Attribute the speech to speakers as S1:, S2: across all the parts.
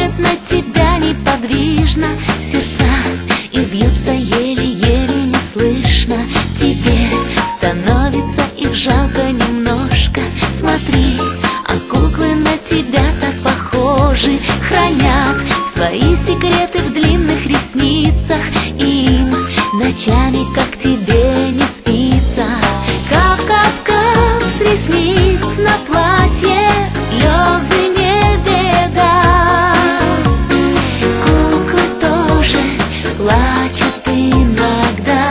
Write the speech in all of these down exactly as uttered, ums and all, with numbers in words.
S1: смотрят на тебя неподвижно, сердца их бьются еле-еле не слышно. Тебе становится их жалко немножко. Смотри, а куклы на тебя так похожи, хранят свои секреты в длинных ресницах. Им ночами, как тебе, не спится. Кап-кап-кап с ресниц на платье, слезы не беда. Куклы тоже плачут иногда.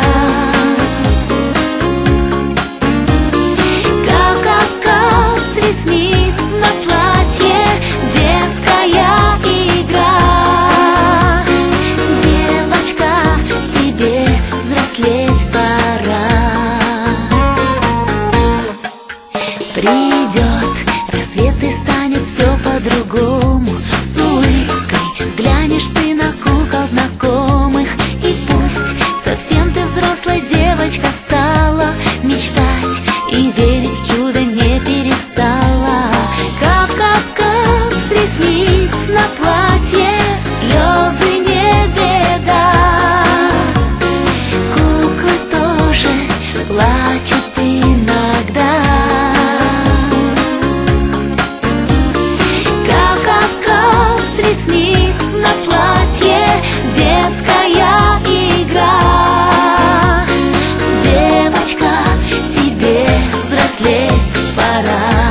S1: Кап-кап-кап с ресниц на платье, детская игра. Девочка, тебе взрослеть пора. Придет рассвет и станет все по-другому. С улыбкой взглянешь ты на кукол знакомых. И пусть совсем ты взрослая девочка стала, мечтать и верить в чудо не перестала. Кап-кап-кап с ресниц на платье, слезы не беда. Куклы тоже плачут иногда. Кап-кап-кап с ресниц на платье, детская игра. Девочка, тебе взрослеть пора.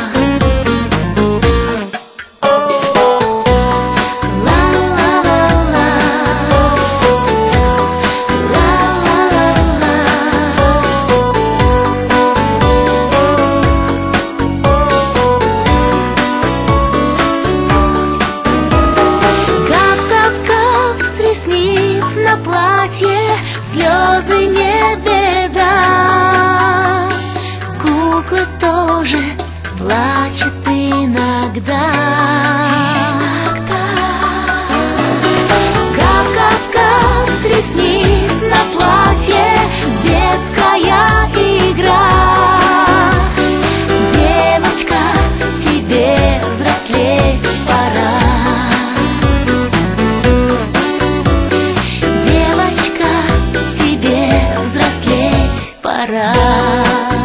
S1: На платье, слезы не беда. Куклы тоже плачут иногда. Кап-кап-кап с ресниц на платье, детская игра. Девочка, тебе взрослеть пора. Пора.